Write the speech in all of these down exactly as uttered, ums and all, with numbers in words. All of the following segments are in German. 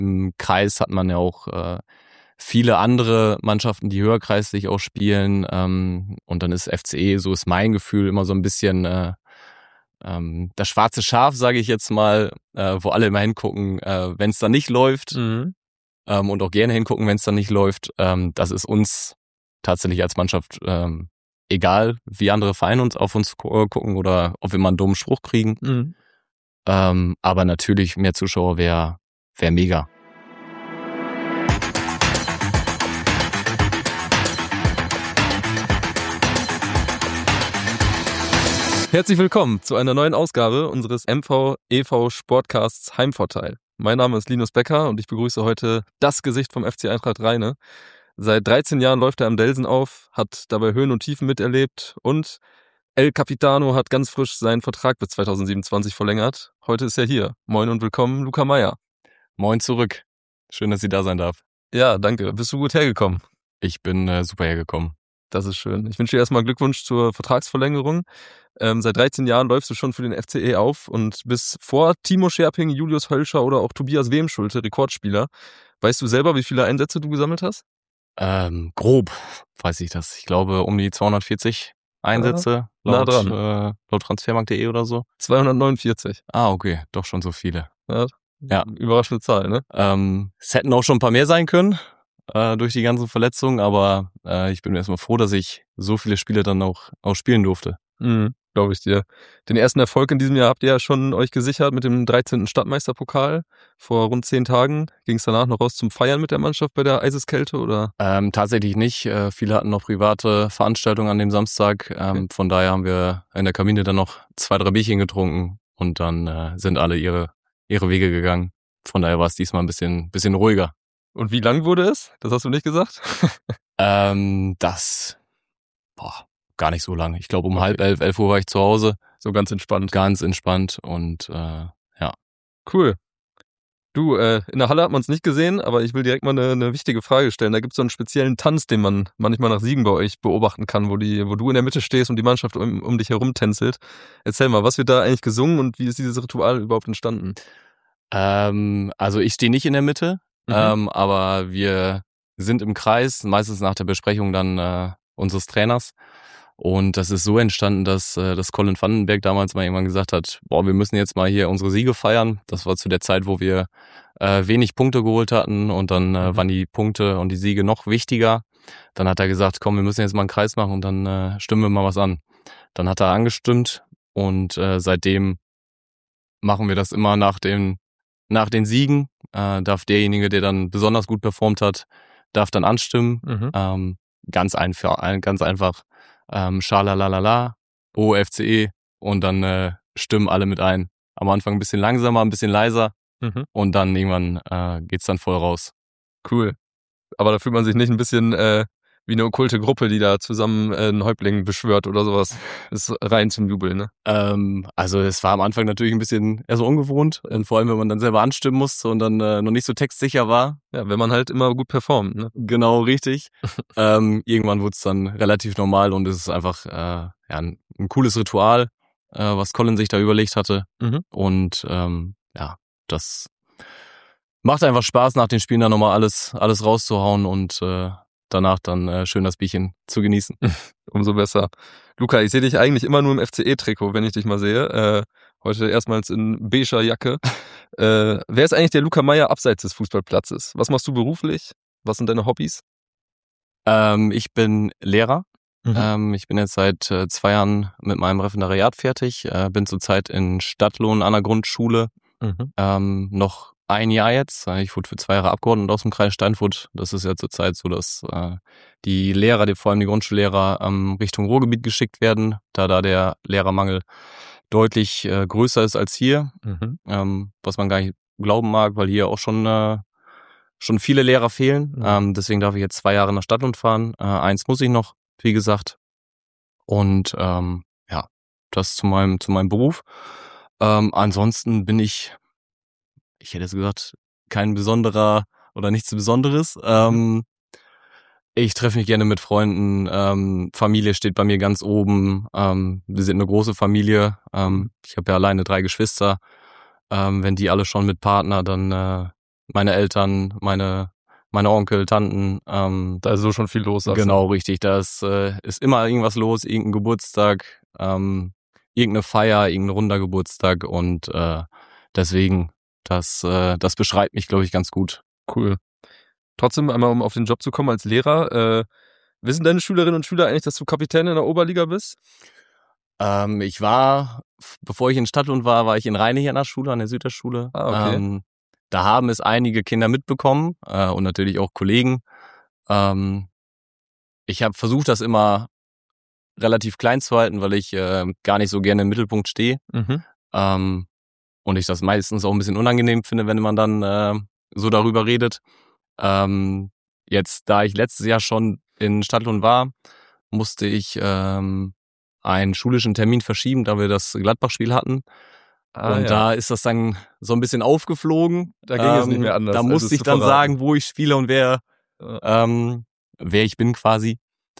Im Kreis hat man ja auch äh, viele andere Mannschaften, die höherkreislich auch spielen. Ähm, und dann ist F C E, so ist mein Gefühl, immer so ein bisschen äh, ähm, das schwarze Schaf, sage ich jetzt mal, äh, wo alle immer hingucken, äh, wenn es dann nicht läuft. Mhm. Ähm, und auch gerne hingucken, wenn es dann nicht läuft. Ähm, das ist uns tatsächlich als Mannschaft ähm, egal, wie andere Vereine uns auf uns gucken oder ob wir mal einen dummen Spruch kriegen. Mhm. Ähm, aber natürlich mehr Zuschauer wäre wär mega. Herzlich willkommen zu einer neuen Ausgabe unseres M V E V Sportcasts Heimvorteil. Mein Name ist Linus Becker und ich begrüße heute das Gesicht vom F C Eintracht Rheine. Seit dreizehn Jahren läuft er am Delsen auf, hat dabei Höhen und Tiefen miterlebt und El Capitano hat ganz frisch seinen Vertrag bis zwanzig siebenundzwanzig verlängert. Heute ist er hier. Moin und willkommen, Luca Meier. Moin zurück. Schön, dass ich da sein darf. Ja, danke. Bist du gut hergekommen? Ich bin äh, super hergekommen. Das ist schön. Ich wünsche dir erstmal Glückwunsch zur Vertragsverlängerung. Ähm, seit dreizehn Jahren läufst du schon für den F C E auf und bis vor Timo Scherping, Julius Hölscher oder auch Tobias Wemschulte Rekordspieler. Weißt du selber, wie viele Einsätze du gesammelt hast? Ähm, grob weiß ich das. Ich glaube um die zweihundertvierzig Einsätze nah laut, dran. Äh, laut transfermarkt punkt de oder so. zweihundertneunundvierzig. Ah, okay. Doch schon so viele. Ja. Ja. Überraschende Zahl, ne? Ähm, es hätten auch schon ein paar mehr sein können äh, durch die ganzen Verletzungen, aber äh, ich bin erstmal froh, dass ich so viele Spiele dann auch, auch spielen durfte. Mhm, glaube ich dir. Den ersten Erfolg in diesem Jahr habt ihr ja schon euch gesichert mit dem dreizehnten Stadtmeisterpokal. Vor rund zehn Tagen ging es danach noch raus zum Feiern mit der Mannschaft bei der Eiseskälte, oder? Ähm, tatsächlich nicht. Äh, viele hatten noch private Veranstaltungen an dem Samstag. Ähm, okay. Von daher haben wir in der Kabine dann noch zwei, drei Bierchen getrunken und dann äh, sind alle ihre, ihre Wege gegangen. Von daher war es diesmal ein bisschen, bisschen ruhiger. Und wie lang wurde es? Das hast du nicht gesagt? ähm, das, boah, gar nicht so lang. Ich glaube um okay. halb elf, elf Uhr war ich zu Hause. So ganz entspannt. Ganz entspannt und äh, ja. Cool. Du, äh, in der Halle hat man es nicht gesehen, aber ich will direkt mal eine, eine wichtige Frage stellen. Da gibt es so einen speziellen Tanz, den man manchmal nach Siegen bei euch beobachten kann, wo die, wo du in der Mitte stehst und die Mannschaft um, um dich herum tänzelt. Erzähl mal, was wird da eigentlich gesungen und wie ist dieses Ritual überhaupt entstanden? Ähm, also ich stehe nicht in der Mitte, mhm. ähm, aber wir sind im Kreis, meistens nach der Besprechung dann äh, unseres Trainers. Und das ist so entstanden, dass, äh, dass Colin Vandenberg damals mal irgendwann gesagt hat, boah, wir müssen jetzt mal hier unsere Siege feiern. Das war zu der Zeit, wo wir äh, wenig Punkte geholt hatten und dann äh, waren die Punkte und die Siege noch wichtiger. Dann hat er gesagt, komm, wir müssen jetzt mal einen Kreis machen und dann äh, stimmen wir mal was an. Dann hat er angestimmt und äh, seitdem machen wir das immer nach den, nach den Siegen. Äh, darf derjenige, der dann besonders gut performt hat, darf dann anstimmen. Mhm. Ähm, ganz einfach, ganz einfach. Ähm, Schalalalala, O F C E und dann äh, stimmen alle mit ein. Am Anfang ein bisschen langsamer, ein bisschen leiser mhm. und dann irgendwann äh, geht's dann voll raus. Cool. Aber da fühlt man sich nicht ein bisschen äh, wie eine okkulte Gruppe, die da zusammen äh, einen Häuptling beschwört oder sowas. Ist rein zum Jubeln, ne? Ähm, also es war am Anfang natürlich ein bisschen eher so ungewohnt und vor allem, wenn man dann selber anstimmen musste und dann äh, noch nicht so textsicher war. Ja, wenn man halt immer gut performt, ne? Genau, richtig. ähm, irgendwann wurde es dann relativ normal und es ist einfach äh, ja, ein, ein cooles Ritual, äh, was Colin sich da überlegt hatte. Mhm. Und ähm, ja, das macht einfach Spaß, nach den Spielen dann nochmal alles, alles rauszuhauen und äh, danach dann äh, schön das Bierchen zu genießen. Umso besser. Luca, ich sehe dich eigentlich immer nur im F C E-Trikot, wenn ich dich mal sehe. Äh, heute erstmals in beiger Jacke. Äh, wer ist eigentlich der Luca Meier abseits des Fußballplatzes? Was machst du beruflich? Was sind deine Hobbys? Ähm, ich bin Lehrer. Mhm. Ähm, ich bin jetzt seit äh, zwei Jahren mit meinem Referendariat fertig. Äh, bin zurzeit in Stadtlohn an der Grundschule. Mhm. Ähm, noch ein Jahr jetzt. Ich wurde für zwei Jahre Abgeordneter aus dem Kreis Steinfurt. Das ist ja zurzeit so, dass äh, die Lehrer, die, vor allem die Grundschullehrer, ähm, Richtung Ruhrgebiet geschickt werden, da da der Lehrermangel deutlich äh, größer ist als hier, mhm. ähm, was man gar nicht glauben mag, weil hier auch schon äh, schon viele Lehrer fehlen. Mhm. Ähm, deswegen darf ich jetzt zwei Jahre nach Stadtland fahren. Äh, eins muss ich noch, wie gesagt. Und ähm, ja, das zu meinem zu meinem Beruf. Ähm, ansonsten bin ich Ich hätte jetzt gesagt, kein besonderer oder nichts Besonderes. Ähm, ich treffe mich gerne mit Freunden. Ähm, Familie steht bei mir ganz oben. Ähm, wir sind eine große Familie. Ähm, ich habe ja alleine drei Geschwister. Ähm, wenn die alle schon mit Partner dann äh, meine Eltern, meine meine Onkel, Tanten. Ähm, da ist so schon viel los. Genau, du? Richtig. Da ist, äh, ist immer irgendwas los, irgendein Geburtstag, ähm, irgendeine Feier, irgendein runder Geburtstag und äh, deswegen, das, äh, das beschreibt mich, glaube ich, ganz gut. Cool. Trotzdem, einmal um auf den Job zu kommen als Lehrer, äh, wissen deine Schülerinnen und Schüler eigentlich, dass du Kapitän in der Oberliga bist? Ähm, ich war, bevor ich in Stadtlund war, war ich in Rheine hier an der Schule, an der Süderschule. Ah, okay. Ähm, da haben es einige Kinder mitbekommen äh, und natürlich auch Kollegen. Ähm, ich habe versucht, das immer relativ klein zu halten, weil ich äh, gar nicht so gerne im Mittelpunkt stehe. Mhm. Ähm, und ich das meistens auch ein bisschen unangenehm finde, wenn man dann äh, so darüber redet. Ähm, jetzt, da ich letztes Jahr schon in Stadtlund war, musste ich ähm, einen schulischen Termin verschieben, da wir das Gladbach-Spiel hatten. Ah, und ja. da ist das dann so ein bisschen aufgeflogen. Da ging ähm, es nicht mehr anders. Da musste ich dann verraten. sagen, wo ich spiele und wer, ja. ähm, wer ich bin quasi.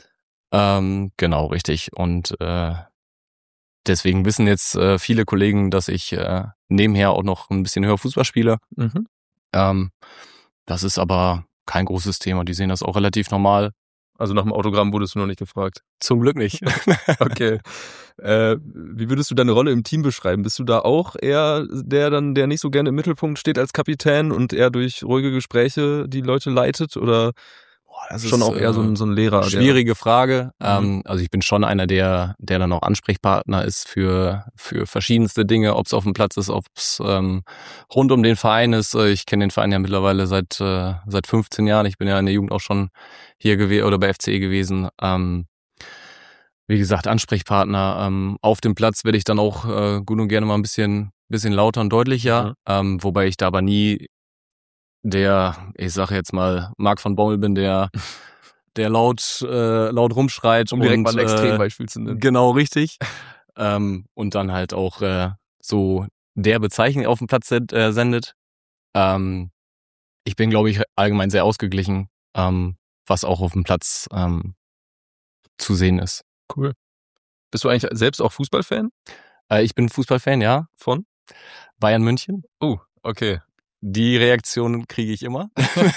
Ähm, genau, richtig. Und äh, deswegen wissen jetzt äh, viele Kollegen, dass ich äh, nebenher auch noch ein bisschen höher Fußball spiele. Mhm. Ähm, das ist aber kein großes Thema. Die sehen das auch relativ normal. Also nach dem Autogramm wurdest du noch nicht gefragt? Zum Glück nicht. Okay. Äh, wie würdest du deine Rolle im Team beschreiben? Bist du da auch eher der dann, der nicht so gerne im Mittelpunkt steht als Kapitän und eher durch ruhige Gespräche die Leute leitet? Oder Boah, das schon ist auch eher so ein, so ein Lehrer? Schwierige der, Frage. Mhm. Ähm, also ich bin schon einer, der, der dann auch Ansprechpartner ist für, für verschiedenste Dinge, ob es auf dem Platz ist, ob es ähm, rund um den Verein ist. Ich kenne den Verein ja mittlerweile seit, äh, seit fünfzehn Jahren. Ich bin ja in der Jugend auch schon hier gewesen oder bei F C E gewesen. Ähm, wie gesagt, Ansprechpartner. Ähm, auf dem Platz werde ich dann auch äh, gut und gerne mal ein bisschen, bisschen lauter und deutlicher, mhm. ähm, wobei ich da aber nie der, ich sage jetzt mal, Marc von Bommel bin, der der laut äh, laut rumschreit. Um direkt und, mal ein äh, Extrembeispiel zu nennen. Genau, richtig. ähm, und dann halt auch äh, so der Bezeichnung auf dem Platz äh, sendet. Ähm, ich bin, glaube ich, allgemein sehr ausgeglichen, ähm, was auch auf dem Platz ähm, zu sehen ist. Cool. Bist du eigentlich selbst auch Fußballfan? Äh, ich bin Fußballfan, ja. Von? Bayern München. Oh, okay. Die Reaktion kriege ich immer.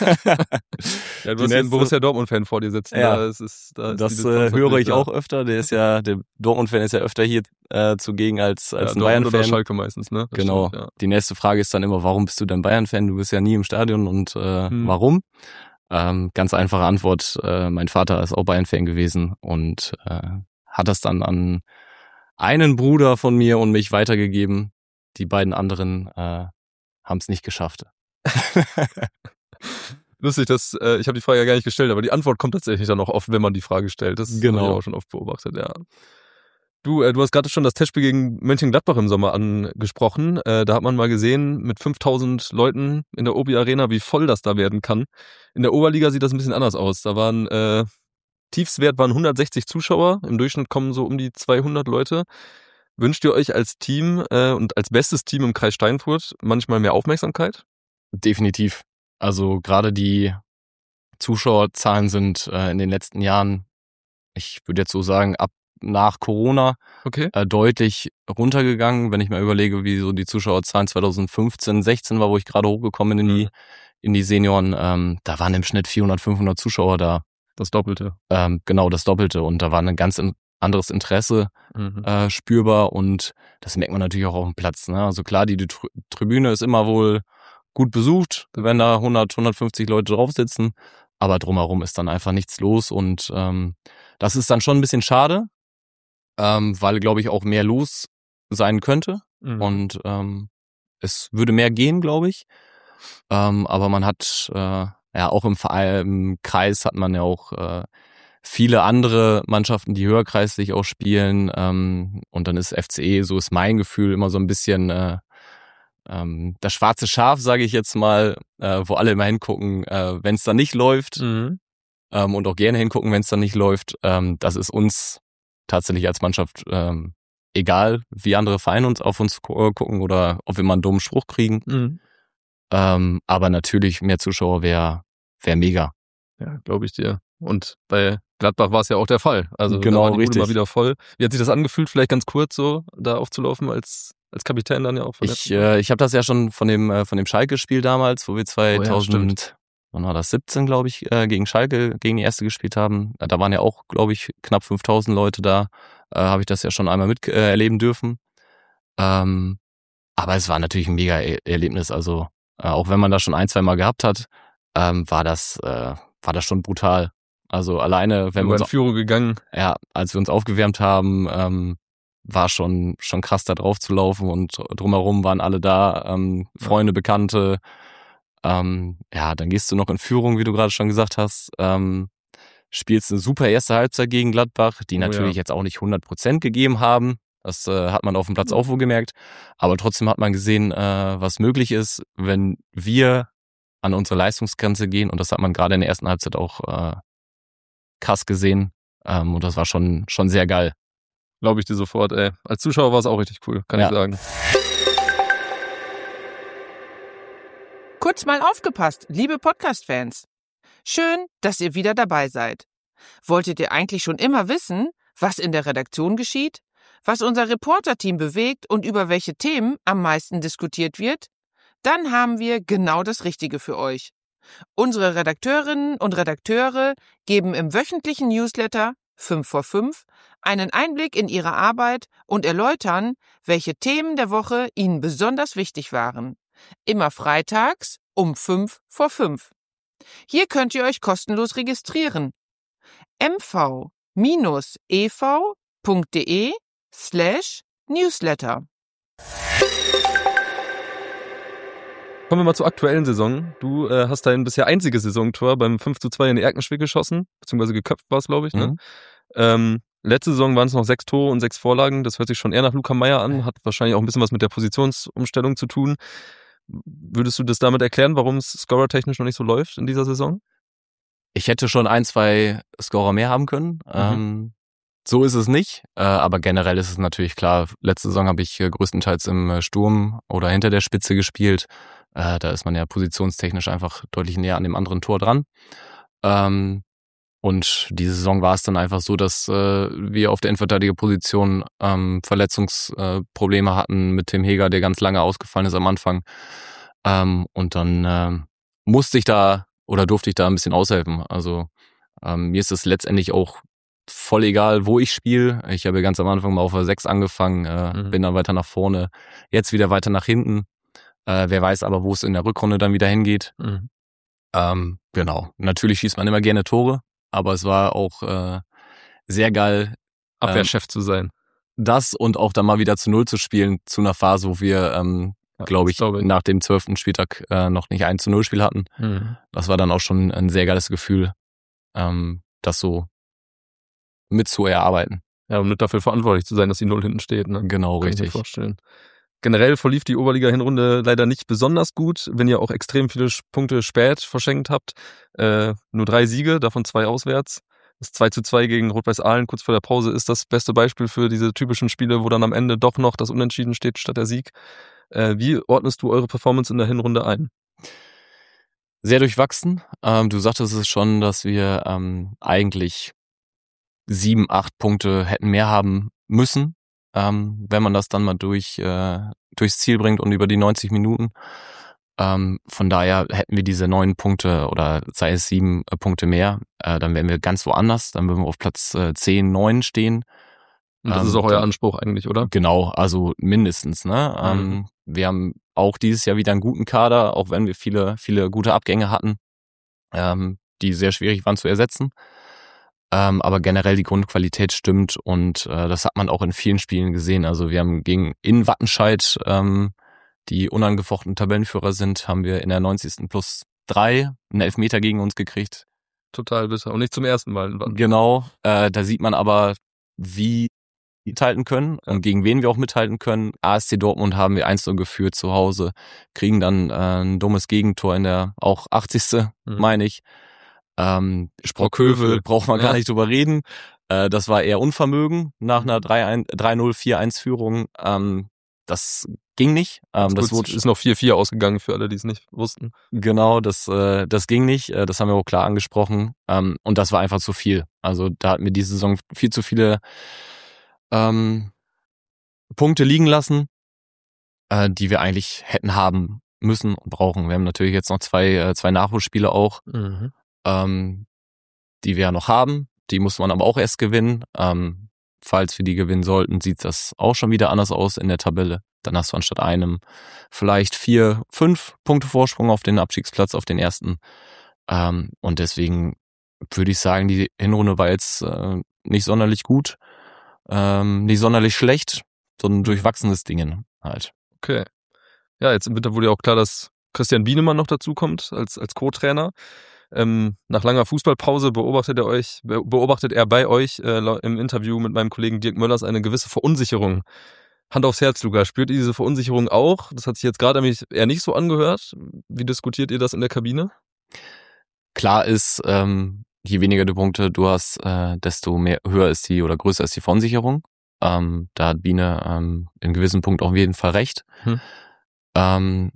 Ja, du hast den Borussia Dortmund-Fan vor dir sitzen. Ja, da ist es, da ist das äh, höre ich da. auch öfter. Der ist ja, der Dortmund-Fan ist ja öfter hier äh, zugegen als, als ja, ein Bayern-Fan. Oder Schalke meistens, ne? Das genau. Stimmt, ja. Die nächste Frage ist dann immer, warum bist du denn Bayern-Fan? Du bist ja nie im Stadion und äh, hm. warum? Ähm, ganz einfache Antwort. Äh, mein Vater ist auch Bayern-Fan gewesen und äh, hat das dann an einen Bruder von mir und mich weitergegeben. Die beiden anderen äh, haben es nicht geschafft. Lustig, dass äh, ich habe die Frage ja gar nicht gestellt, aber die Antwort kommt tatsächlich dann auch oft, wenn man die Frage stellt. Das genau. habe ich auch schon oft beobachtet, ja. Du, äh, du hast gerade schon das Testspiel gegen Mönchengladbach im Sommer angesprochen. Äh, da hat man mal gesehen, mit fünftausend Leuten in der Obi Arena, wie voll das da werden kann. In der Oberliga sieht das ein bisschen anders aus. Da waren, äh, Tiefstwert waren hundertsechzig Zuschauer. Im Durchschnitt kommen so um die zweihundert Leute. Wünscht ihr euch als Team äh, und als bestes Team im Kreis Steinfurt manchmal mehr Aufmerksamkeit? Definitiv. Also gerade die Zuschauerzahlen sind äh, in den letzten Jahren, ich würde jetzt so sagen, ab nach Corona okay. äh, deutlich runtergegangen. Wenn ich mal überlege, wie so die Zuschauerzahlen zwanzig fünfzehn, sechzehn war, wo ich gerade hochgekommen bin in die, in die Senioren, ähm, da waren im Schnitt vierhundert, fünfhundert Zuschauer da. Das Doppelte. Ähm, genau, das Doppelte. Und da war ein ganz anderes Interesse mhm. äh, spürbar und das merkt man natürlich auch auf dem Platz. Ne? Also klar, die, die Tr- Tribüne ist immer wohl gut besucht, wenn da hundert, hundertfünfzig Leute drauf sitzen, aber drumherum ist dann einfach nichts los und ähm, das ist dann schon ein bisschen schade, ähm, weil, glaube ich, auch mehr los sein könnte mhm. und ähm, es würde mehr gehen, glaube ich, ähm, aber man hat äh, ja auch im, Verein, im Kreis hat man ja auch äh, viele andere Mannschaften, die höherkreislich auch spielen ähm, und dann ist F C E, so ist mein Gefühl, immer so ein bisschen äh, ähm, das schwarze Schaf, sage ich jetzt mal, äh, wo alle immer hingucken, äh, wenn es dann nicht läuft mhm. ähm, und auch gerne hingucken, wenn es dann nicht läuft. Ähm, das ist uns tatsächlich als Mannschaft ähm, egal, wie andere Vereine uns auf uns gucken oder ob wir mal einen dummen Spruch kriegen. Mhm. Ähm, aber natürlich mehr Zuschauer wäre wär mega. Ja, glaube ich dir. Und bei Gladbach war es ja auch der Fall. Also genau, da war die richtig. Bude mal wieder voll. Wie hat sich das angefühlt? Vielleicht ganz kurz so, da aufzulaufen als als Kapitän dann ja auch von Ich äh, ich habe das ja schon von dem äh, von dem Schalke-Spiel damals, wo wir zweitausend, oh ja, wann war das, siebzehn, glaube ich, äh, gegen Schalke, gegen die erste gespielt haben. Da waren ja auch, glaube ich, knapp fünftausend Leute da. Äh, habe ich das ja schon einmal mit äh, erleben dürfen. Ähm, aber es war natürlich ein mega Erlebnis. Also äh, auch wenn man das schon ein, zwei Mal gehabt hat, ähm, war das äh, war das schon brutal. Also alleine, wenn wir uns in Führung gegangen. Ja, als wir uns aufgewärmt haben, ähm, war schon schon krass da drauf zu laufen und drumherum waren alle da, ähm, Freunde, ja. Bekannte. Ähm, ja, dann gehst du noch in Führung, wie du gerade schon gesagt hast. Ähm, spielst eine super erste Halbzeit gegen Gladbach, die oh, natürlich ja. jetzt auch nicht hundert Prozent gegeben haben. Das äh, hat man auf dem Platz auch wohl gemerkt. Aber trotzdem hat man gesehen, äh, was möglich ist, wenn wir an unsere Leistungsgrenze gehen. Und das hat man gerade in der ersten Halbzeit auch äh, krass gesehen. Ähm, und das war schon schon sehr geil. Glaube ich dir sofort, ey. Als Zuschauer war es auch richtig cool, kann ja. ich sagen. Kurz mal aufgepasst, liebe Podcast-Fans. Schön, dass ihr wieder dabei seid. Wolltet ihr eigentlich schon immer wissen, was in der Redaktion geschieht? Was unser Reporter-Team bewegt und über welche Themen am meisten diskutiert wird? Dann haben wir genau das Richtige für euch. Unsere Redakteurinnen und Redakteure geben im wöchentlichen Newsletter fünf vor fünf einen Einblick in ihre Arbeit und erläutern, welche Themen der Woche ihnen besonders wichtig waren. Immer freitags um fünf vor fünf. Hier könnt ihr euch kostenlos registrieren. m v e v punkt d e slash newsletter. Kommen wir mal zur aktuellen Saison. Du äh, hast dein bisher einziges Saisontor beim fünf zu zwei in Erkenschwick geschossen, beziehungsweise geköpft war es, glaube ich. Ne? Mhm. Ähm, letzte Saison waren es noch sechs Tore und sechs Vorlagen. Das hört sich schon eher nach Luca Meyer an, hat wahrscheinlich auch ein bisschen was mit der Positionsumstellung zu tun. Würdest du das damit erklären, warum es scorertechnisch noch nicht so läuft in dieser Saison? Ich hätte schon ein, zwei Scorer mehr haben können. Mhm. Ähm, so ist es nicht, äh, aber generell ist es natürlich klar. Letzte Saison habe ich äh, größtenteils im äh, Sturm oder hinter der Spitze gespielt. Äh, da ist man ja positionstechnisch einfach deutlich näher an dem anderen Tor dran. Ähm, und diese Saison war es dann einfach so, dass äh, wir auf der Innenverteidigerposition ähm, Verletzungsprobleme äh, hatten mit Tim Heger, der ganz lange ausgefallen ist am Anfang. Ähm, und dann äh, musste ich da oder durfte ich da ein bisschen aushelfen. Also ähm, mir ist es letztendlich auch voll egal, wo ich spiele. Ich habe ganz am Anfang mal auf der sechs angefangen, äh, mhm. bin dann weiter nach vorne, jetzt wieder weiter nach hinten. Äh, wer weiß aber, wo es in der Rückrunde dann wieder hingeht. Mhm. Ähm, genau. Natürlich schießt man immer gerne Tore, aber es war auch äh, sehr geil, Abwehrchef ähm, zu sein. Das und auch dann mal wieder zu Null zu spielen, zu einer Phase, wo wir, ähm, ja, glaube ich, glaub ich, nach dem zwölften Spieltag äh, noch nicht ein zu Null Spiel hatten. Mhm. Das war dann auch schon ein sehr geiles Gefühl, ähm, das so mit zu erarbeiten. Ja, um nicht dafür verantwortlich zu sein, dass die Null hinten steht. Ne? Genau, Kann richtig. Ich mir vorstellen. Generell verlief die Oberliga-Hinrunde leider nicht besonders gut, wenn ihr auch extrem viele Punkte spät verschenkt habt. Äh, nur drei Siege, davon zwei auswärts. Das zwei zu zwei gegen Rot-Weiß Aalen kurz vor der Pause ist das beste Beispiel für diese typischen Spiele, wo dann am Ende doch noch das Unentschieden steht statt der Sieg. Äh, wie ordnest du eure Performance in der Hinrunde ein? Sehr durchwachsen. Ähm, du sagtest es schon, dass wir ähm, eigentlich sieben, acht Punkte hätten mehr haben müssen, ähm, wenn man das dann mal durch äh, durchs Ziel bringt und über die neunzig Minuten. Ähm, von daher hätten wir diese neun Punkte oder sei es sieben äh, Punkte mehr, äh, dann wären wir ganz woanders, dann würden wir auf Platz äh, zehn, neun stehen. Und das ähm, ist auch euer Anspruch eigentlich, oder? Genau, also mindestens. Ne? Mhm. Ähm, wir haben auch dieses Jahr wieder einen guten Kader, auch wenn wir viele, viele gute Abgänge hatten, ähm, die sehr schwierig waren zu ersetzen. Ähm, aber generell die Grundqualität stimmt und äh, das hat man auch in vielen Spielen gesehen. Also wir haben gegen in Wattenscheid, ähm, die unangefochten Tabellenführer sind, haben wir in der neunzigsten plus drei einen Elfmeter gegen uns gekriegt. Total bitter. Und nicht zum ersten Mal in Wattenscheid. Genau, äh, da sieht man aber, wie wir mithalten können und gegen wen wir auch mithalten können. A S C Dortmund haben wir eins zu null geführt zu Hause, kriegen dann äh, ein dummes Gegentor in der auch achtzigsten Mhm. meine ich. Ähm, Sprockhövel braucht man gar ja. nicht drüber reden. Äh, das war eher Unvermögen nach einer drei null, vier eins Führung. Ähm, das ging nicht. Ähm, das wurde, ist noch vier vier ausgegangen für alle, die es nicht wussten. Genau, das äh, das ging nicht. Äh, das haben wir auch klar angesprochen. Ähm, und das war einfach zu viel. Also da hatten wir diese Saison viel zu viele ähm, Punkte liegen lassen, äh, die wir eigentlich hätten haben müssen und brauchen. Wir haben natürlich jetzt noch zwei äh, zwei Nachholspiele auch, mhm. ähm, die wir ja noch haben. Die muss man aber auch erst gewinnen. Ähm, falls wir die gewinnen sollten, sieht das auch schon wieder anders aus in der Tabelle. Dann hast du anstatt einem vielleicht vier, fünf Punkte Vorsprung auf den Abstiegsplatz, auf den ersten. Ähm, und deswegen würde ich sagen, die Hinrunde war jetzt äh, nicht sonderlich gut, ähm, nicht sonderlich schlecht, sondern ein durchwachsenes Ding halt. Okay. Ja, jetzt im Winter wurde ja auch klar, dass Christian Bienemann noch dazukommt als, als Co-Trainer. Ähm, nach langer Fußballpause beobachtet er euch, beobachtet er bei euch äh, im Interview mit meinem Kollegen Dirk Möllers eine gewisse Verunsicherung. Hand aufs Herz, Luca, spürt ihr diese Verunsicherung auch? Das hat sich jetzt gerade nämlich eher nicht so angehört. Wie diskutiert ihr das in der Kabine? Klar ist, ähm, je weniger du Punkte du hast, äh, desto mehr höher ist die oder größer ist die Verunsicherung. Ähm, da hat Biene ähm, in gewissen Punkt auf jeden Fall recht. Hm. Ähm,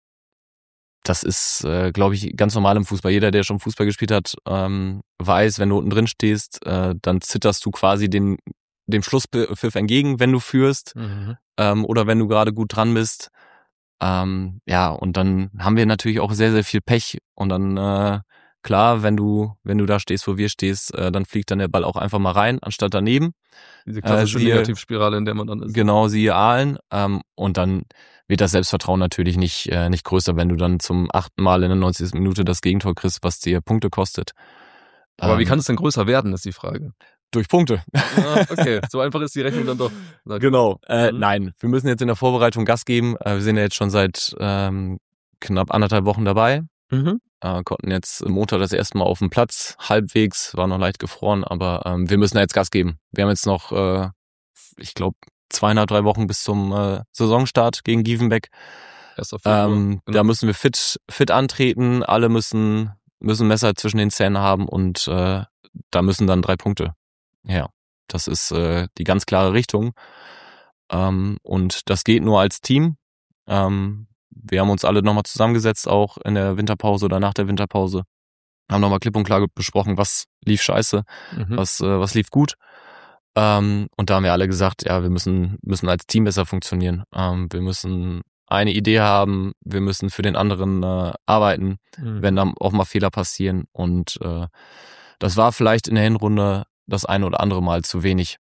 Das ist, äh, glaube ich, ganz normal im Fußball. Jeder, der schon Fußball gespielt hat, ähm, weiß, wenn du unten drin stehst, äh, dann zitterst du quasi den, dem Schlusspfiff entgegen, wenn du führst, mhm. ähm, oder wenn du gerade gut dran bist. Ähm, ja, und dann haben wir natürlich auch sehr, sehr viel Pech. Und dann, äh, klar, wenn du, wenn du da stehst, wo wir stehst, äh, dann fliegt dann der Ball auch einfach mal rein, anstatt daneben. Diese klassische äh, siehe, Negativspirale, in der man dann ist. Genau, siehe Aalen. Ähm, und dann wird das Selbstvertrauen natürlich nicht äh, nicht größer, wenn du dann zum achten Mal in der neunzigsten Minute das Gegentor kriegst, was dir Punkte kostet. Aber ähm, wie kann es denn größer werden, ist die Frage. Durch Punkte. Ah, okay, so einfach ist die Rechnung dann doch. Genau. Äh, mhm. Nein, wir müssen jetzt in der Vorbereitung Gas geben. Äh, wir sind ja jetzt schon seit ähm, knapp anderthalb Wochen dabei. Mhm. Äh, konnten jetzt im Montag das erste Mal auf dem Platz, halbwegs, war noch leicht gefroren, aber ähm, wir müssen da jetzt Gas geben. Wir haben jetzt noch, äh, ich glaube, zweieinhalb, drei Wochen bis zum äh, Saisonstart gegen Gievenbeck. Ähm, genau. Da müssen wir fit fit antreten, alle müssen müssen Messer zwischen den Zähnen haben und äh, da müssen dann drei Punkte. Ja, das ist äh, die ganz klare Richtung. Ähm, und das geht nur als Team. Ähm, wir haben uns alle nochmal zusammengesetzt, auch in der Winterpause oder nach der Winterpause. Haben nochmal klipp und klar besprochen, was lief scheiße, mhm. was äh, was lief gut. Ähm, und da haben wir alle gesagt, ja, wir müssen müssen als Team besser funktionieren. Ähm, wir müssen eine Idee haben, wir müssen für den anderen äh, arbeiten, mhm. wenn dann auch mal Fehler passieren. Und äh, das war vielleicht in der Hinrunde das eine oder andere Mal zu wenig.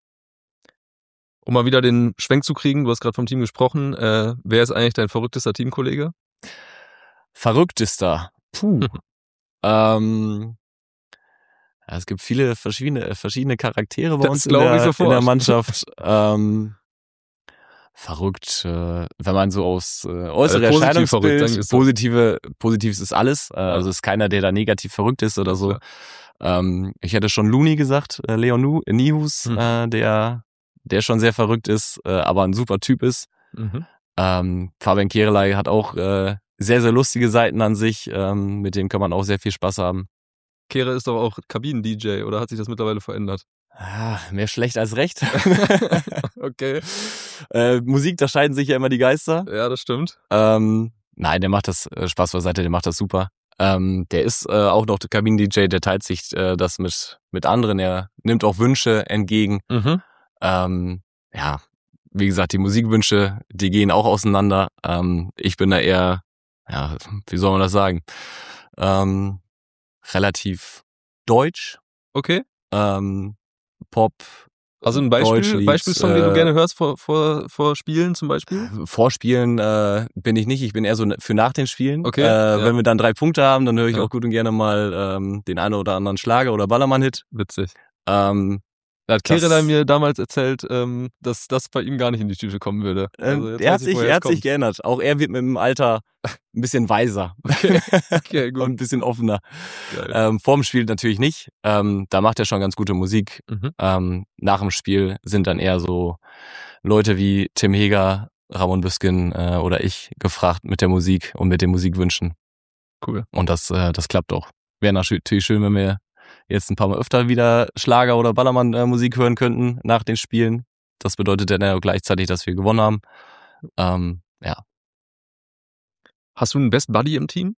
Um mal wieder den Schwenk zu kriegen, du hast gerade vom Team gesprochen, äh, wer ist eigentlich dein verrücktester Teamkollege? Verrücktester? Puh. ähm... Ja, es gibt viele verschiedene, verschiedene Charaktere bei das uns in der, in der Mannschaft. ähm, verrückt, äh, wenn man so aus äh, äußere also Erscheinungsbild, positive, positives ist alles. Äh, also ist keiner, der da negativ verrückt ist oder so. Ähm, ich hätte schon Luni gesagt, äh, Leon nu, Nihus, mhm. äh, der, der schon sehr verrückt ist, äh, aber ein super Typ ist. Mhm. Ähm, Fabian Kerelei hat auch äh, sehr, sehr lustige Seiten an sich. Ähm, mit dem kann man auch sehr viel Spaß haben. Kehre ist doch auch Kabinen-D J, oder hat sich das mittlerweile verändert? Ah, mehr schlecht als recht. Okay. Äh, Musik, da scheiden sich ja immer die Geister. Ja, das stimmt. Ähm, nein, der macht das, äh, Spaß beiseite, der macht das super. Ähm, der ist äh, auch noch der Kabinen-D J, der teilt sich äh, das mit mit anderen, er nimmt auch Wünsche entgegen. Mhm. Ähm, ja, wie gesagt, die Musikwünsche, die gehen auch auseinander. Ähm, ich bin da eher, ja, wie soll man das sagen? Ähm, relativ deutsch. Okay. Ähm, Pop. Also ein Beispiel, Beispielsong, äh, den du gerne hörst vor, vor, vor Spielen zum Beispiel? Vor Spielen äh, bin ich nicht, ich bin eher so für nach den Spielen. Okay. Äh, ja. Wenn wir dann drei Punkte haben, dann höre ich ja. auch gut und gerne mal ähm, den einen oder anderen Schlager oder Ballermann-Hit. Witzig. Ähm, Da hat Kerelai mir damals erzählt, ähm, dass das bei ihm gar nicht in die Tüte kommen würde. Also jetzt er hat, sich, er hat sich geändert. Auch er wird mit dem Alter ein bisschen weiser. Okay, okay gut. Und ein bisschen offener. Ähm, vorm Spiel natürlich nicht. Ähm, da macht er schon ganz gute Musik. Mhm. Ähm, nach dem Spiel sind dann eher so Leute wie Tim Heger, Ramon Büskin äh, oder ich gefragt mit der Musik und mit den Musikwünschen. Cool. Und das, äh, das klappt auch. Wäre natürlich schön, wenn wir jetzt ein paar Mal öfter wieder Schlager- oder Ballermann-Musik hören könnten nach den Spielen. Das bedeutet dann ja gleichzeitig, dass wir gewonnen haben. Ähm, ja. Hast du einen Best Buddy im Team?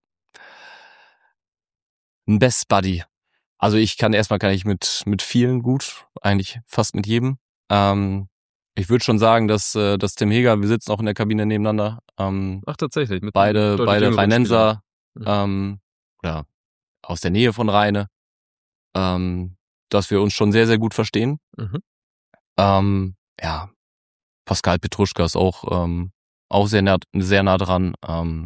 Ein Best Buddy. Also ich kann erstmal kann ich mit mit vielen gut, eigentlich fast mit jedem. Ähm, ich würde schon sagen, dass äh, dass Tim Heger, wir sitzen auch in der Kabine nebeneinander. Ähm, Ach tatsächlich. Mit beide beide Rheinenser ähm, oder aus der Nähe von Rheine, ähm, dass wir uns schon sehr sehr gut verstehen. Mhm. Ähm, ja, Pascal Petruschka ist auch ähm, auch sehr nah sehr nah dran. Ähm,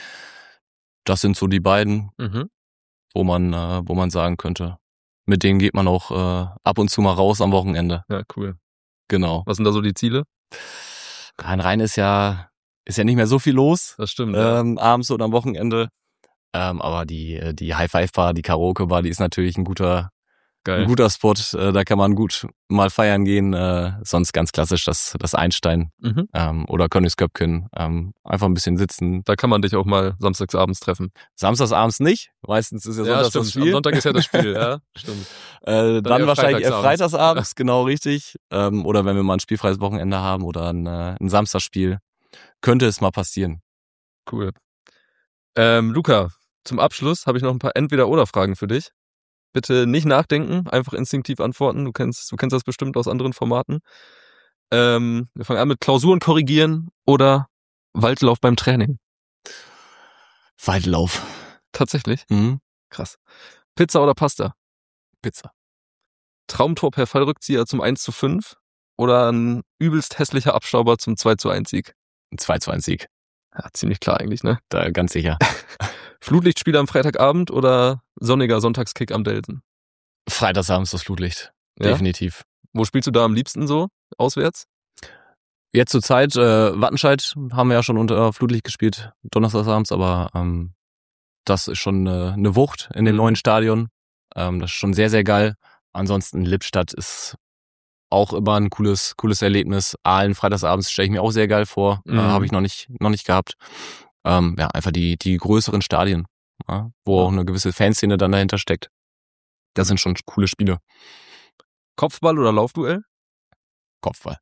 das sind so die beiden. Mhm. wo man äh, wo man sagen könnte, mit denen geht man auch äh, ab und zu mal raus am Wochenende. Ja, cool. Genau. Was sind da so die Ziele? Rhein-Rhein ist ja ist ja nicht mehr so viel los. Das stimmt. Ähm, ja. Abends oder am Wochenende. Ähm, aber die die High-Five-Bar, die Karaoke-Bar, die ist natürlich ein guter Geil. ein guter Spot. Äh, da kann man gut mal feiern gehen. Äh, sonst ganz klassisch das das Einstein Mhm. ähm, oder Königsköpken. Ähm, einfach ein bisschen sitzen. Da kann man dich auch mal samstagsabends treffen. Samstagsabends nicht. Meistens ist ja, Ja, Sonntags stimmt. das Spiel. Am Sonntag ist ja das Spiel, ja, stimmt. Äh, dann, eher wahrscheinlich eher freitagsabends. freitagsabends, genau richtig. Ähm, oder wenn wir mal ein spielfreies Wochenende haben oder ein, äh, ein Samstagsspiel, könnte es mal passieren. Cool. Ähm, Luca, zum Abschluss habe ich noch ein paar Entweder-oder-Fragen für dich. Bitte nicht nachdenken, einfach instinktiv antworten. Du kennst, du kennst das bestimmt aus anderen Formaten. Ähm, wir fangen an mit Klausuren korrigieren oder Waldlauf beim Training. Waldlauf. Tatsächlich? Mhm. Krass. Pizza oder Pasta? Pizza. Traumtor per Fallrückzieher zum eins zu fünf oder ein übelst hässlicher Abstauber zum zwei zu eins Sieg? Ein zwei zu eins Sieg. Ja, ziemlich klar eigentlich, ne? Da ganz sicher. Flutlichtspiel am Freitagabend oder sonniger Sonntagskick am Delsen? Freitagsabends das Flutlicht. Ja? Definitiv. Wo spielst du da am liebsten so? Auswärts? Jetzt zur Zeit, äh, Wattenscheid haben wir ja schon unter Flutlicht gespielt, donnerstagsabends, aber ähm, das ist schon äh, eine Wucht in dem Mhm. neuen Stadion. Ähm, das ist schon sehr, sehr geil. Ansonsten Lippstadt ist auch immer ein cooles, cooles Erlebnis. Aalen freitagsabends stelle ich mir auch sehr geil vor. Mhm. Äh, Habe ich noch nicht, noch nicht gehabt. Ähm, ja, einfach die, die größeren Stadien, ja, wo auch eine gewisse Fanszene dann dahinter steckt. Das sind schon coole Spiele. Kopfball oder Laufduell? Kopfball.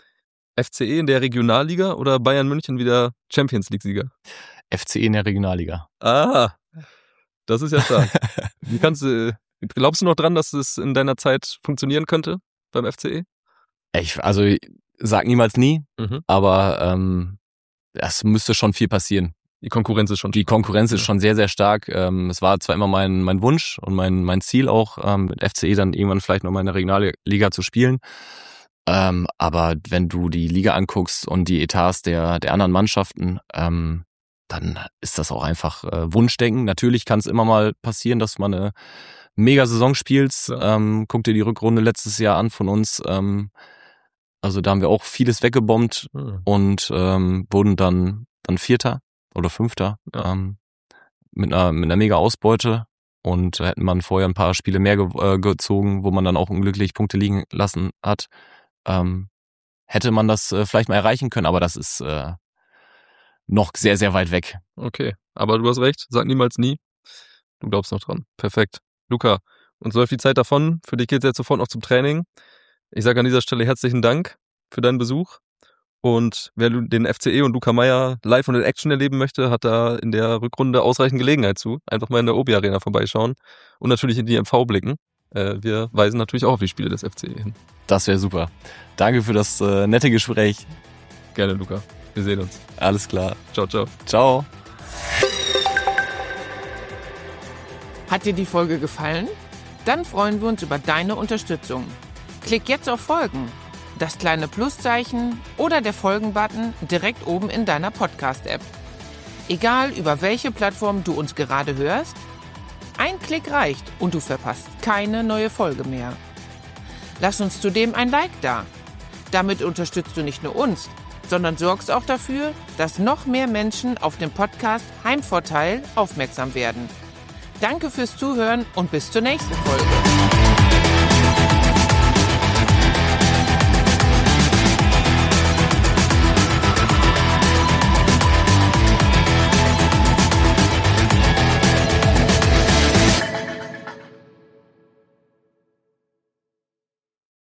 F C E in der Regionalliga oder Bayern München wieder Champions League-Sieger? F C E in der Regionalliga. Ah, das ist ja stark. Wie kannst du, glaubst du noch dran, dass es in deiner Zeit funktionieren könnte beim F C E? Ich, also sag niemals nie, Mhm. aber ähm, es müsste schon viel passieren. Die Konkurrenz ist schon Die Konkurrenz ist Ja. schon sehr, sehr stark. Ähm, es war zwar immer mein mein Wunsch und mein mein Ziel auch, ähm, mit F C E dann irgendwann vielleicht nochmal in der Regionalliga zu spielen. Ähm, aber wenn du die Liga anguckst und die Etats der der anderen Mannschaften, ähm, dann ist das auch einfach äh, Wunschdenken. Natürlich kann es immer mal passieren, dass man eine mega Saison spielst. Ja. Ähm, guck dir die Rückrunde letztes Jahr an von uns. Ähm, also da haben wir auch vieles weggebombt Mhm. und ähm, wurden dann dann Vierter oder Fünfter Ja. ähm, mit einer mit einer mega Ausbeute. Und hätte man vorher ein paar Spiele mehr ge äh, gezogen, wo man dann auch unglücklich Punkte liegen lassen hat, ähm, hätte man das äh, vielleicht mal erreichen können. Aber das ist äh, noch sehr, sehr weit weg. Okay, aber du hast recht, sag niemals nie. Du glaubst noch dran. Perfekt. Luca, uns läuft die Zeit davon. Für dich geht's jetzt sofort noch zum Training. Ich sage an dieser Stelle herzlichen Dank für deinen Besuch. Und wer den F C E und Luca Meier live und in Action erleben möchte, hat da in der Rückrunde ausreichend Gelegenheit zu. Einfach mal in der Obi Arena vorbeischauen und natürlich in die M V blicken. Äh, wir weisen natürlich auch auf die Spiele des F C E hin. Das wäre super. Danke für das äh, nette Gespräch. Gerne, Luca. Wir sehen uns. Alles klar. Ciao, ciao. Ciao. Hat dir die Folge gefallen? Dann freuen wir uns über deine Unterstützung. Klick jetzt auf Folgen, das kleine Pluszeichen oder der Folgen-Button direkt oben in deiner Podcast-App. Egal, über welche Plattform du uns gerade hörst, ein Klick reicht und du verpasst keine neue Folge mehr. Lass uns zudem ein Like da. Damit unterstützt du nicht nur uns, sondern sorgst auch dafür, dass noch mehr Menschen auf den Podcast Heimvorteil aufmerksam werden. Danke fürs Zuhören und bis zur nächsten Folge.